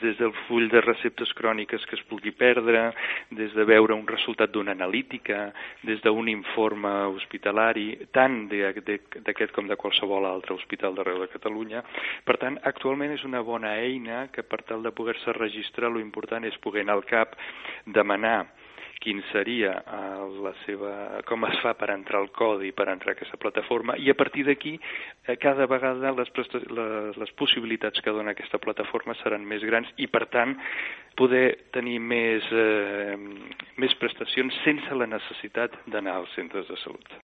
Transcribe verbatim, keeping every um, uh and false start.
des del full de receptes cròniques que es pugui perdre, des de veure un resultat d'una analítica, des d'un informe hospitalari, tant d'aquest com de qualsevol altre hospital d'arreu de Catalunya. Per tant, actualment és una bona eina que per tal de poder-se registrar, lo important és poder anar al CAP, demanar quin seria uh, la seva, com es fa per entrar al codi, per entrar a aquesta plataforma, i a partir d'aquí, eh, cada vegada les, les, les possibilitats que dona aquesta plataforma seran més grans i, per tant, poder tenir més, eh, més prestacions sense la necessitat d'anar als centres de salut.